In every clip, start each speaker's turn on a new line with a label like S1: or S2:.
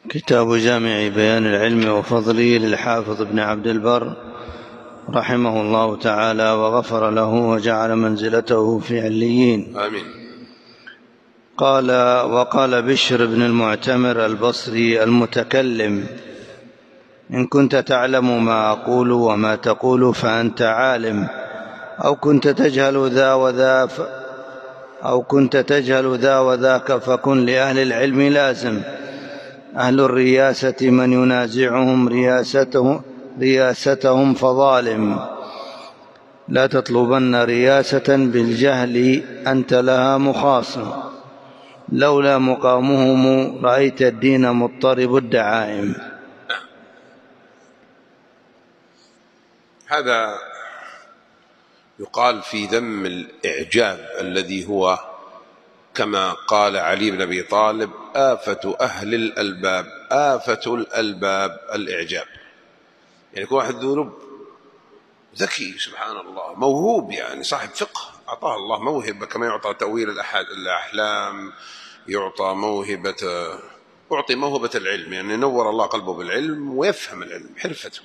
S1: كتاب جامع بيان العلم وفضله للحافظ ابن عبد البر رحمه الله تعالى وغفر له وجعل منزلته في عليين.
S2: آمين.
S1: وقال بشر بن المعتمر البصري المتكلم: إن كنت تعلم ما أقول وما تقول فأنت عالم، أو كنت تجهل ذا وذاك فكن لأهل العلم لازم. أهل الرياسة من ينازعهم رياستهم فظالم. لا تطلبن رياسة بالجهل أنت لها مخاصم، لولا مقامهم رأيت الدين مضطرب الدعائم.
S2: هذا يقال في ذم الإعجاب الذي هو كما قال علي بن أبي طالب: آفة أهل الألباب، آفة الألباب الإعجاب. يعني يكون واحد ذو لب ذكي سبحان الله، موهوب، يعني صاحب فقه، أعطاه الله موهبة، كما يعطى تأويل الأحلام، أعطي موهبة العلم، يعني نور الله قلبه بالعلم ويفهم العلم حرفته.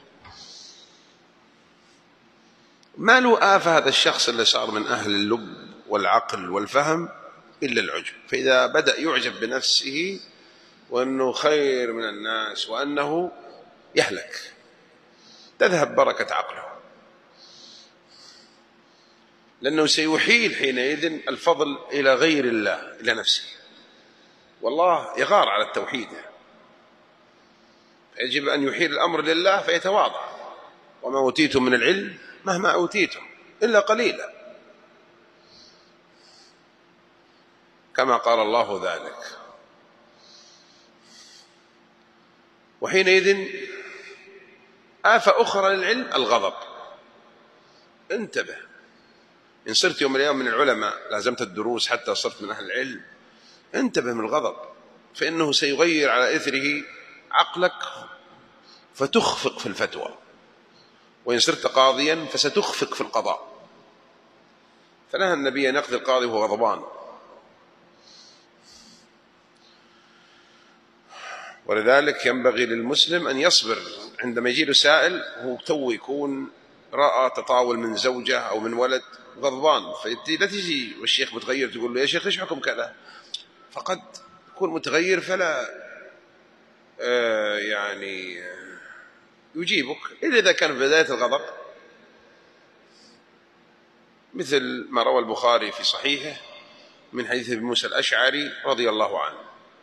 S2: ما له آفة هذا الشخص اللي صار من أهل اللب والعقل والفهم إلا العجب. فإذا بدأ يعجب بنفسه وأنه خير من الناس وأنه يهلك، تذهب بركة عقله، لأنه سيحيل حينئذ الفضل إلى غير الله، إلى نفسه، والله يغار على التوحيد، يجب أن يحيل الأمر لله فيتواضع: وما أوتيتم من العلم مهما أوتيتم إلا قليلا، كما قال الله ذلك. وحينئذ آفة أخرى للعلم الغضب. انتبه، إن صرت يوم من الأيام من العلماء، لازمت الدروس حتى صرت من أهل العلم، انتبه من الغضب، فإنه سيغير على إثره عقلك فتخفق في الفتوى، وإن صرت قاضيا فستخفق في القضاء. فنهى النبي أن يقضي القاضي وهو غضبان. ولذلك ينبغي للمسلم أن يصبر عندما يجي له سائل وهو تو يكون رأى تطاول من زوجة أو من ولد غضبان، لا تجي والشيخ متغير تقول له: يا شيخ إيش حكم كذا؟ فقد يكون متغير فلا يعني يجيبك إلا إذا كان في بداية الغضب، مثل ما روى البخاري في صحيحه من حديث ابي موسى الأشعري رضي الله عنه: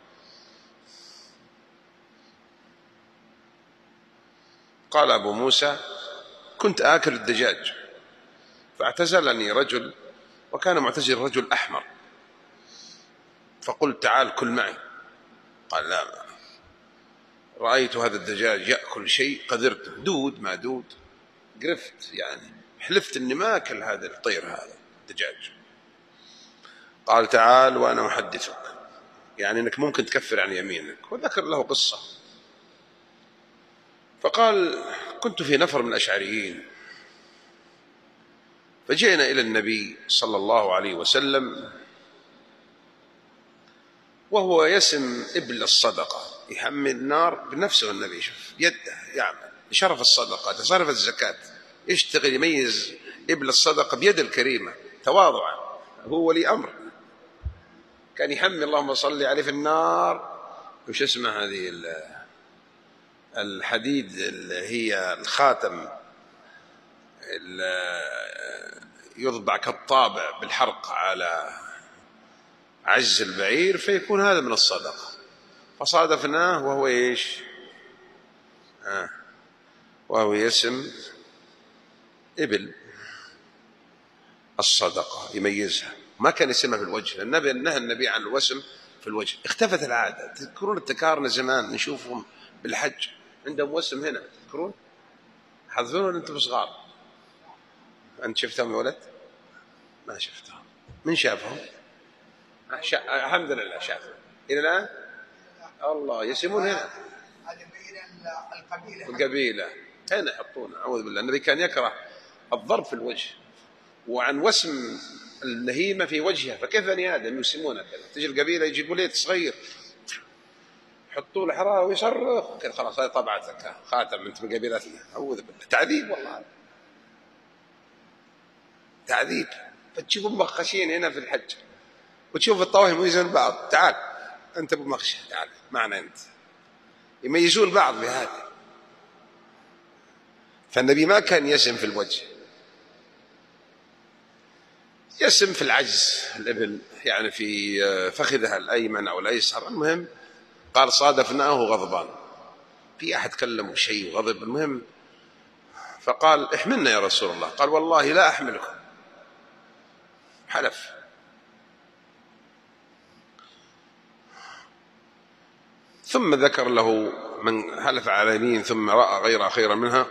S2: قال أبو موسى: كنت آكل الدجاج فاعتزلني رجل، وكان معتزل رجل أحمر، فقلت: تعال كل معي. قال: لا، رأيت هذا الدجاج يأكل شيء قدرته، دود ما دود، قرفت، يعني حلفت أني ما أكل هذا الطير هذا الدجاج. قال: تعال وأنا أحدثك، يعني أنك ممكن تكفر عن يمينك، وذكر له قصة. فقال: كنت في نفر من الأشعريين، فجئنا إلى النبي صلى الله عليه وسلم وهو يسم إبل الصدقة، يحمل النار بنفسه. النبي شوف يده يعمل شرف الصدقة، تصرف الزكاة، يشتغل يميز إبل الصدقة بيد الكريمة تواضعا، هو ولي أمر. كان يحمل اللهم صل عليه في النار، وش اسمه هذه الحديد اللي هي الخاتم يضبع كالطابع بالحرق على عجز البعير، فيكون هذا من الصدقة. فصادفناه وهو إيش؟ وهو يسم إبل الصدقة يميزها، ما كان يسمها في الوجه. النبي نهى النبي عن الوسم في الوجه، اختفت العادة. تذكرون التكارن زمان نشوفهم بالحج عندهم وسم هنا، تذكرون؟ حظون ولا أنتم صغار؟ أنت شفتهم يا ولد؟ ما شفتهم. من شافهم؟ الحمد لله شافهم إلى الآن. الله يسمون هنا القبيلة هنا يحطونه، أعوذ بالله. النبي كان يكره الضرب في الوجه، وعن وسم النهيمة في وجهها، فكيف بني آدم يسمونها كذا؟ تجي القبيلة يجيبوا ليت صغير يحطوا له حرارة ويصرخ، خلاص هذه طبعتك خاتم أنت من قبيلتنا. أعوذ بالله، تعذيب والله، تعذيب. فتشوفوا مخشين هنا في الحج وتشوف الطواف يميزون بعض. تعال أنت أبو مخشة، تعال معنا أنت، يميزون بعض بهذا. فالنبي ما كان يسم في الوجه، يسم في العجز الإبل، يعني في فخذها الأيمن أو الأيسر. المهم قال صادفناه غضبان، في أحد كلمه شيء وغضب، المهم فقال احملنا يا رسول الله. قال والله لا أحملكم، حلف. ثم ذكر له من حلف على يمين ثم رأى غيرها خيرا منها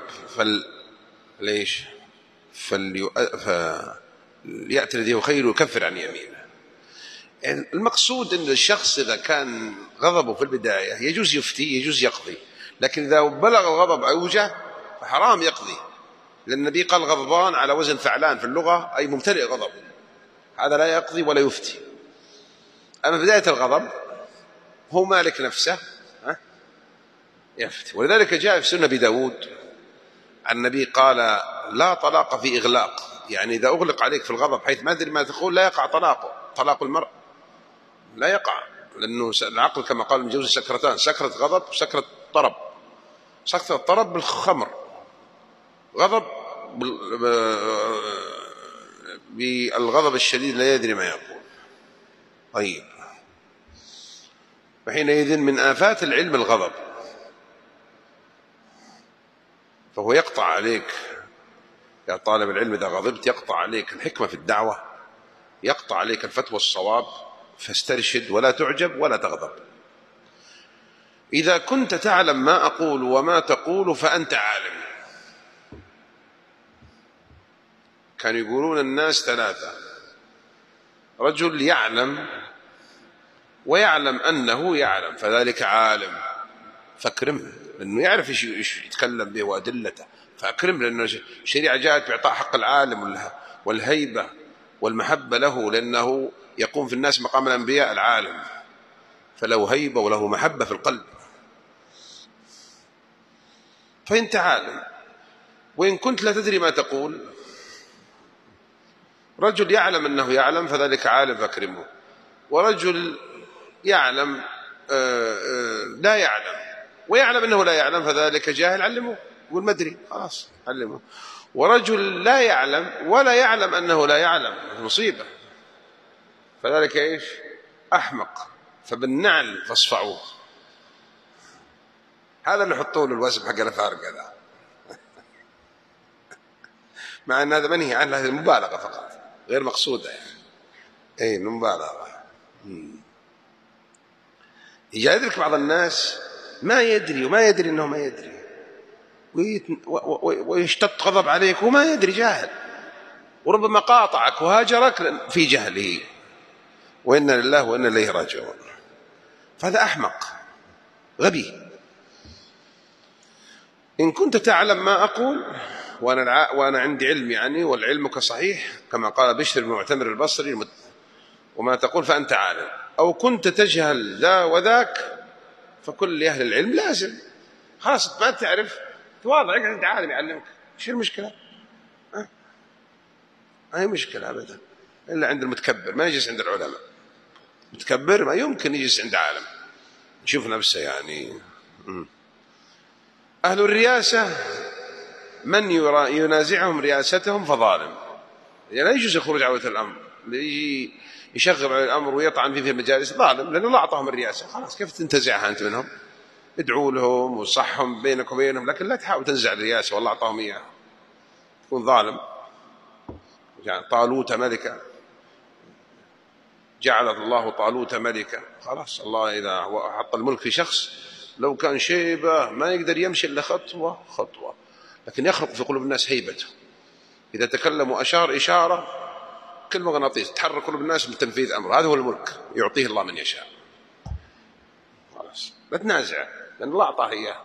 S2: فليأتي الذي هو خير ويكفر عن يمينه. يعني المقصود أن الشخص إذا كان غضبه في البداية يجوز يفتي، يجوز يقضي، لكن إذا بلغ الغضب أوجه فحرام يقضي، لأن النبي قال غضبان على وزن فعلان في اللغة، أي ممتلئ غضب، هذا لا يقضي ولا يفتي. أما بداية الغضب هو مالك نفسه يفتي. ولذلك جاء في سنة أبي داود عن النبي قال لا طلاق في إغلاق، يعني إذا أغلق عليك في الغضب حيث ما أدري ما تقول لا يقع طلاقه، طلاق المرء لا يقع، لأنه العقل كما قال ابن جوزي سكرتان، سكرة غضب وسكرة طرب. سكرة الطرب بالخمر، غضب بالغضب الشديد لا يدري ما يقول. طيب، فحينئذ من آفات العلم الغضب، فهو يقطع عليك يا طالب العلم، إذا غضبت يقطع عليك الحكمة في الدعوة، يقطع عليك الفتوى الصواب، فاسترشد ولا تعجب ولا تغضب. إذا كنت تعلم ما أقول وما تقول فأنت عالم. كانوا يقولون الناس ثلاثة: رجل يعلم ويعلم أنه يعلم فذلك عالم، فاكرمه لأنه يعرف إيش يتكلم به وأدلته، فأكرم، لأنه الشريعة جاءت بإعطاء حق العالم والهيبة والمحبة له، لأنه يقوم في الناس مقام الأنبياء العالم، فله هيبة وله محبة في القلب. فأنت عالم، وإن كنت لا تدري ما تقول. رجل يعلم أنه يعلم فذلك عالم فاكرمه، ورجل يعلم لا يعلم ويعلم أنه لا يعلم فذلك جاهل، علمه، يقول ما أدري خلاص علمه. ورجل لا يعلم ولا يعلم أنه لا يعلم، مصيبة، فذلك إيش؟ أحمق، فبالنعل فاصفعوه. هذا اللي يحطوه له الوسم حق الأفارقة ذا، مع أن هذا منهي عنه، هذه مبالغة فقط غير مقصودة يعني. أي مبالغة. يجادلك بعض الناس ما يدري وما يدري أنه ما يدري، ويشتط غضب عليك وما يدري، جاهل، وربما قاطعك وهاجرك في جهله، وإنا لله وإنا إليه راجعون. فهذا أحمق غبي. إن كنت تعلم ما أقول وأنا عندي علم، يعني والعلمك صحيح كما قال بشر بن معتمر البصري، وما تقول فأنت عالم، أو كنت تجهل ذا وذاك، فكل أهل العلم لازم خلاص ما تعرف تواضع، اقعد عند عالم يعلمك، ايش المشكلة؟ ما هي مشكلة أبدا، إلا عند المتكبر، ما يجلس عند العلماء. متكبر ما يمكن يجلس عند عالم يشوف نفسه يعني. أهل الرياسة من ينازعهم رياستهم فظالم، يعني لا يجوز الخروج على ولاة الأمر، اللي يشغب على الأمر ويطعن فيه في المجالس ظالم، لأنه الله أعطاهم الرياسة، خلاص كيف تنتزعها أنت منهم؟ ادعوا لهم وصحهم بينك وبينهم، لكن لا تحاول تنزع الرياسة والله أعطاهم إياها، تكون ظالم. يعني طالوت ملكا، جعل الله طالوت ملكا، خلاص الله إذا حط الملك في شخص لو كان شيبة ما يقدر يمشي إلا خطوة خطوة، لكن يخلق في قلوب الناس هيبته. إذا تكلموا أشار إشارة كالمغناطيس، تحرك قلوب الناس من تنفيذ أمره. هذا هو الملك، يعطيه الله من يشاء. خلاص لا تنازع، لأن الله أعطاه إياه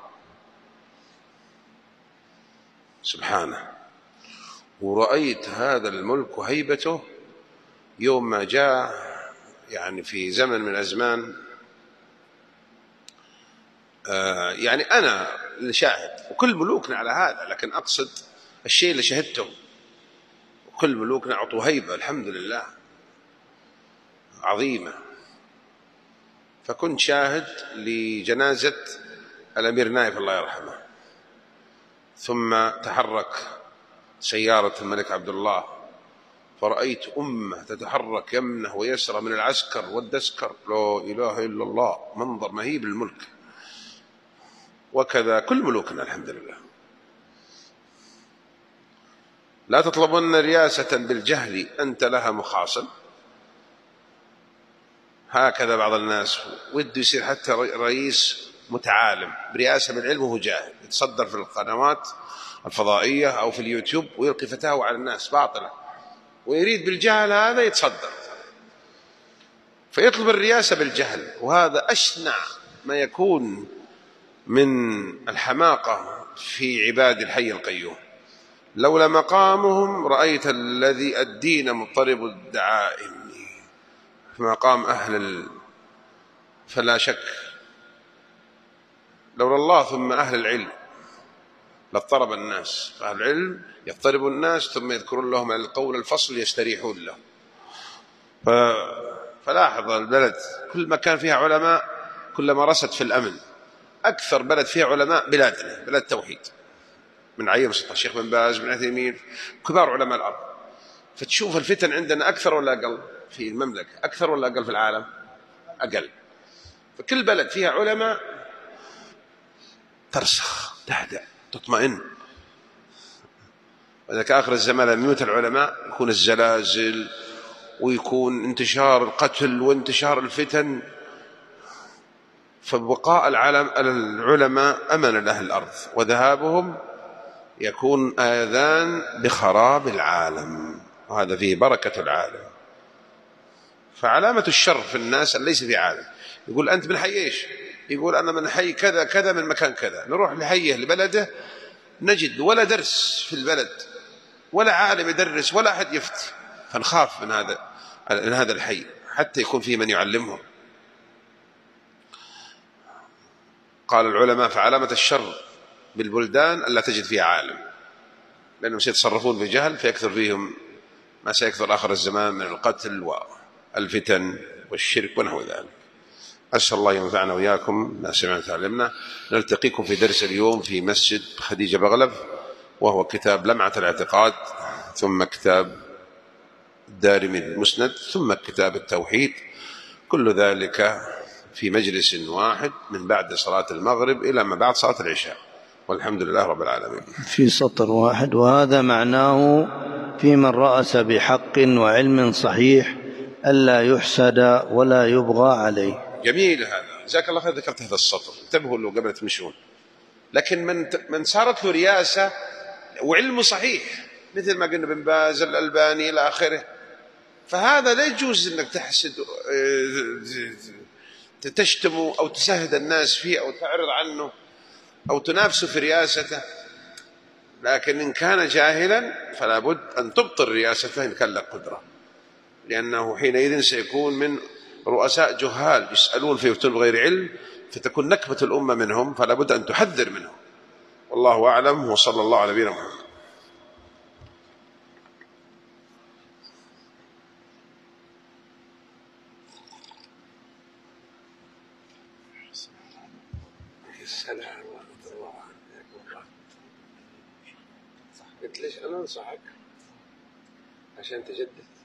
S2: سبحانه. ورأيت هذا الملك وهيبته يوم ما جاء، يعني في زمن من الأزمان يعني أنا اللي شاهد وكل ملوكنا على هذا، لكن أقصد الشيء اللي شهدته. وكل ملوكنا أعطوا هيبة الحمد لله عظيمة. فكنت شاهد لجنازة الأمير نايف الله يرحمه، ثم تحرك سيارة الملك عبد الله، فرأيت أمة تتحرك يمنه ويسرى من العسكر والدسكر، لا إله إلا الله، منظر مهيب للملك. وكذا كل ملوكنا الحمد لله. لا تطلبن رياسة بالجهل أنت لها مخاصم. هكذا بعض الناس وده يصير حتى رئيس متعالم برئاسة بالعلم وهو جاهل، يتصدر في القنوات الفضائية أو في اليوتيوب ويلقي فتاوى على الناس باطلة، ويريد بالجهل هذا يتصدر، فيطلب الرئاسة بالجهل. وهذا أشنع ما يكون من الحماقة في عباد الحي القيوم. لولا مقامهم رأيت الذي الدين مضطرب الدعائم، في مقام فلا شك لولا الله ثم أهل العلم لاضطرب الناس. أهل العلم يضطرب الناس ثم يذكرون لهم القول الفصل يستريحون له. فلاحظ البلد كل ما كان فيها علماء كلما رست في الأمن. أكثر بلد فيها علماء بلادنا بلد توحيد، من عين الشيخ بن باز بن عثيمين كبار علماء الأرض. فتشوف الفتن عندنا أكثر ولا أقل في المملكة؟ أكثر ولا أقل في العالم؟ أقل. فكل بلد فيها علماء ترسخ تهدأ تطمئن. وإذا كان آخر الزمان لم يموت العلماء يكون الزلازل ويكون انتشار القتل وانتشار الفتن. فبقاء العلماء أمن لأهل الأرض، وذهابهم يكون آذان بخراب العالم، وهذا فيه بركة العالم. فعلامة الشر في الناس أن ليس في عالم. يقول أنت من حي إيش؟ يقول أنا من حي كذا كذا من مكان كذا. نروح لحيه لبلده نجد ولا درس في البلد ولا عالم يدرس ولا أحد يفتي، فنخاف من هذا الحي حتى يكون فيه من يعلمهم. قال العلماء فعلامة الشر بالبلدان ألا تجد فيها عالم، لأنهم سيتصرفون بجهل فيكثر فيهم ما سيكثر آخر الزمان من القتل والفتن والشرك ونحو ذلك. أسأل الله ينفعنا وإياكم ما سمعنا وتعلمنا. نلتقيكم في درس اليوم في مسجد خديجة بغلب، وهو كتاب لمعة الاعتقاد، ثم كتاب الدارمي المسند، ثم كتاب التوحيد، كل ذلك في مجلس واحد من بعد صلاة المغرب إلى ما بعد صلاة العشاء، والحمد لله رب العالمين.
S1: في سطر واحد. وهذا معناه في من رأس بحق وعلم صحيح ألا يحسد ولا يبغى عليه.
S2: جميل هذا، جزاك الله خير ذكرت هذا السطر، انتبهوا له قبل تمشون. لكن من صارت له رياسة وعلمه صحيح مثل ما قلنا بن باز الألباني إلى آخره، فهذا لا يجوز أنك تحسد تشتمه أو تسهد الناس فيه أو تعرض عنه أو تنافسه في رياسته. لكن إن كان جاهلا فلا بد أن تبطل رياسته إن كان له قدرة، لأنه حينئذ سيكون من رؤساء جهال يسألون فيفتون بغير علم، فتكون نكبة الأمة منهم، فلا بد أن تحذر منهم. والله أعلم، وصلى الله على نبينا محمد. السلام ورحمة الله. قلت ليش أنا أنصحك عشان تجدد.